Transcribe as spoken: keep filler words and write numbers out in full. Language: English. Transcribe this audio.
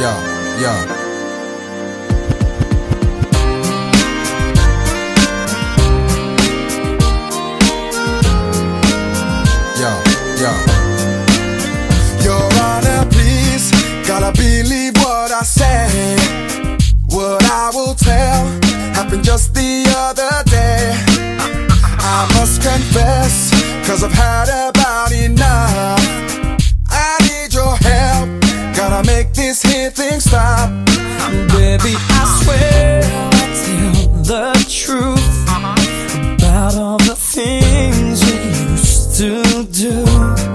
yeah, yeah. Yeah, yeah. Your Honor, please, gotta believe what I say. What I will tell happened just the other day. I must confess, cause I've had about enough. I need your help, gotta make this here thing stop. Baby, I swear I'll tell the truth about all the things you used to do.